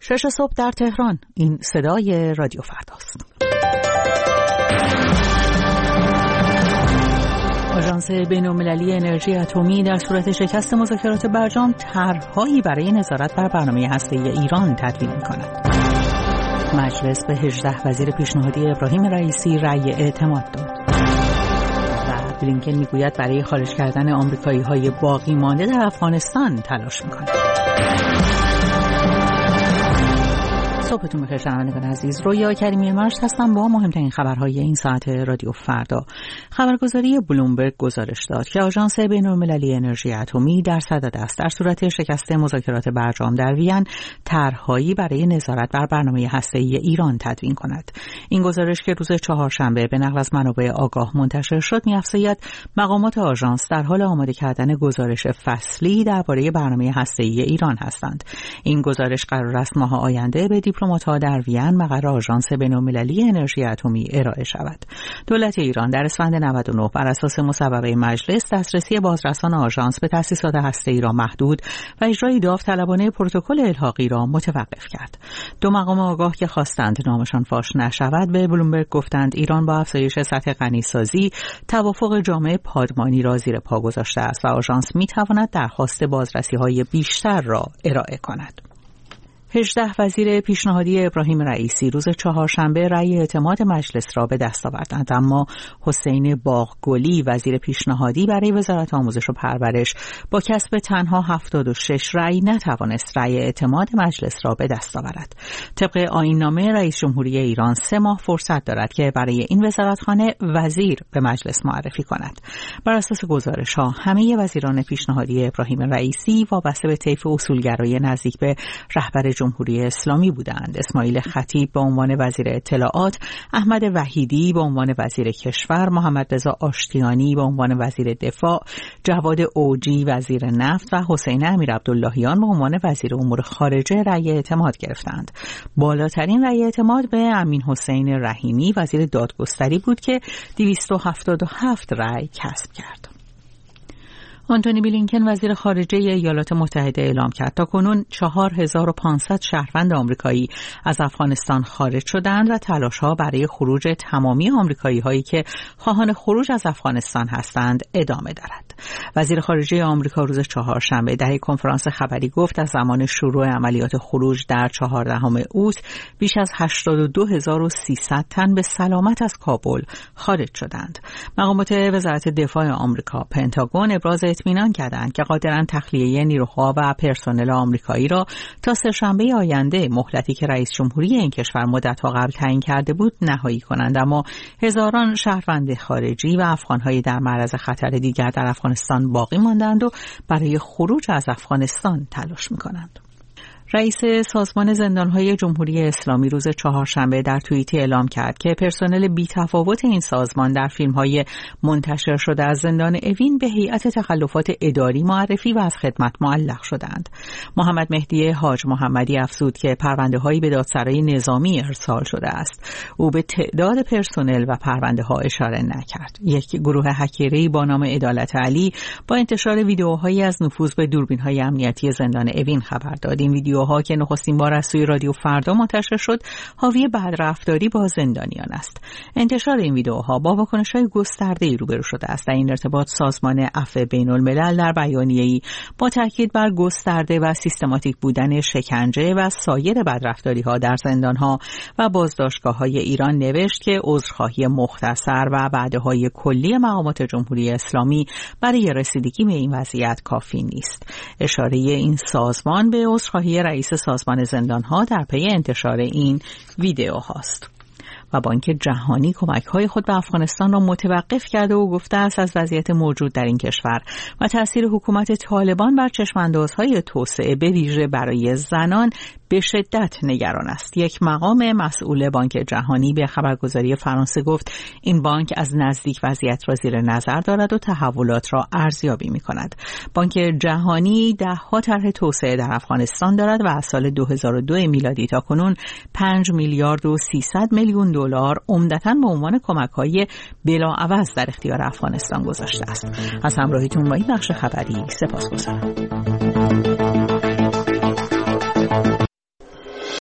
6 صبح در تهران. این صدای رادیو فرداست. آژانس بین‌المللی انرژی اتمی در صورت شکست مذاکرات برجام طرح‌هایی برای نظارت بر برنامه هسته‌ای ایران تدوین می‌کند. مجلس به 18 وزیر پیشنهادی ابراهیم رئیسی رأی اعتماد داد. و بلینکن میگوید برای خارج کردن آمریکایی‌های باقی مانده در افغانستان تلاش می‌کند. صبحتون بخیر شنوندگان عزیز. رویا کریمی مرشد هستم با مهمترین خبرهای این ساعت رادیو فردا. خبرگزاری بلومبرگ گزارش داد که آژانس بین‌المللی انرژی اتمی در صدد است در صورت شکست مذاکرات برجام در وین طرح‌هایی برای نظارت بر برنامه هسته‌ای ایران تدوین کند. این گزارش که روز چهارشنبه به نقل از منابع آگاه منتشر شد می‌افزاید مقامات آژانس در حال آماده کردن گزارش فصلی درباره برنامه هسته‌ای ایران هستند. این گزارش قرار است ماه آینده به دیپلمات‌ها در وین مقر آژانس بین‌المللی انرژی اتمی ارائه شود. دولت ایران در اسفند 99 بر اساس مصوبه مجلس دسترسی بازرسان آژانس به تأسیسات هسته‌ای را محدود و اجرای داوطلبانه پروتکل الحاقی را متوقف کرد. دو مقام آگاه که خواستند نامشان فاش نشود به بلومبرگ گفتند ایران با افزایش سطح غنیسازی توافق جامعه پادمانی را زیر پا گذاشته است و آژانس می‌تواند درخواست بازرسی‌های بیشتر را ارائه کند. 18 وزیر پیشنهادی ابراهیم رئیسی روز چهارشنبه رأی اعتماد مجلس را به دست آوردند، اما حسین باغگلی وزیر پیشنهادی برای وزارت آموزش و پرورش با کسب تنها 76 رأی نتوانست رأی اعتماد مجلس را به دست آورد. طبق آیین‌نامه رئیس جمهوری ایران 3 ماه فرصت دارد که برای این وزارتخانه وزیر به مجلس معرفی کند. بر اساس گزارش‌ها همه وزیران پیشنهادی ابراهیم رئیسی وابسته به طیف اصولگرایی نزدیک به رهبر جمهوری اسلامی بودند. اسماعیل خطیب به عنوان وزیر اطلاعات، احمد وحیدی به عنوان وزیر کشور، محمد رضا آشتیانی به عنوان وزیر دفاع، جواد اوجی وزیر نفت و حسین امیرعبداللهیان به عنوان وزیر امور خارجه رأی اعتماد گرفتند. بالاترین رأی اعتماد به امین حسین رحیمی وزیر دادگستری بود که 277 رأی کسب کرد. آنتونی بلینکن وزیر خارجه ایالات متحده اعلام کرد تاکنون 4500 شهروند آمریکایی از افغانستان خارج شدند و تلاش‌ها برای خروج تمامی آمریکایی‌هایی که خواهان خروج از افغانستان هستند ادامه دارد. وزیر خارجه آمریکا روز چهارشنبه در یک کنفرانس خبری گفت از زمان شروع عملیات خروج در 14 اوت بیش از 82300 تن به سلامت از کابل خارج شدند. مقامات وزارت دفاع آمریکا پنتاگون ابراز اطمینان کردند که قادرند تخلیه نیروها و پرسنل آمریکایی را تا سه‌شنبه آینده، مهلتی که رئیس جمهوری این کشور مدت‌ها قبل تعیین کرده بود، نهایی کنند، اما هزاران شهروند خارجی و افغان‌های در معرض خطر دیگر در افغانستان باقی ماندند و برای خروج از افغانستان تلاش می‌کنند. رئیس سازمان زندانهای جمهوری اسلامی روز چهارشنبه در توییتی اعلام کرد که پرسنل بی‌تفاوت این سازمان در فیلم‌های منتشر شده از زندان اوین به هیئت تخلفات اداری معرفی و از خدمت معلق شدند. محمد مهدی حاج محمدی افزود که پرونده‌هایی به دادسرای نظامی ارسال شده است. او به تعداد پرسنل و پرونده‌ها اشاره نکرد. یک گروه هکری با نام عدالت علی با انتشار ویدیوهایی از نفوذ به دوربین‌های امنیتی زندان اوین خبر داد. این ویدیوها که نخستین بار از سوی رادیو فردا منتشر شد حاوی بدرفتاری با زندانیان است. انتشار این ویدیوها با واکنش‌های گسترده‌ای روبرو شده است. در این ارتباط سازمان عفو بین‌الملل در بیانیه‌ای با تاکید بر گسترده و سیستماتیک بودن شکنجه و سایر بدرفتاری‌ها در زندان‌ها و بازداشتگاه‌های ایران نوشت که عذرخواهی مختصر و وعده‌های کلی مقامات جمهوری اسلامی برای رسیدگی به این وضعیت کافی نیست. اشاره این سازمان به عذرخواهی رئیس سازمان زندان‌ها در پی انتشار این ویدیو هاست. و بانک جهانی کمک‌های خود به افغانستان را متوقف کرده و گفته است از وضعیت موجود در این کشور و تأثیر حکومت طالبان بر چشم‌اندازهای توسعه به ویژه برای زنان به شدت نگران است. یک مقام مسئول بانک جهانی به خبرگزاری فرانسه گفت این بانک از نزدیک وضعیت را زیر نظر دارد و تحولات را ارزیابی می‌کند. بانک جهانی ده‌ها طرح توسعه در افغانستان دارد و از سال 2002 میلادی تا کنون 5 میلیارد و 300 میلیون دلار عمدتاً به عنوان کمک‌های بلاعوض در اختیار افغانستان گذاشته است. از همراهیتون با این بخش خبری سپاسگزارم.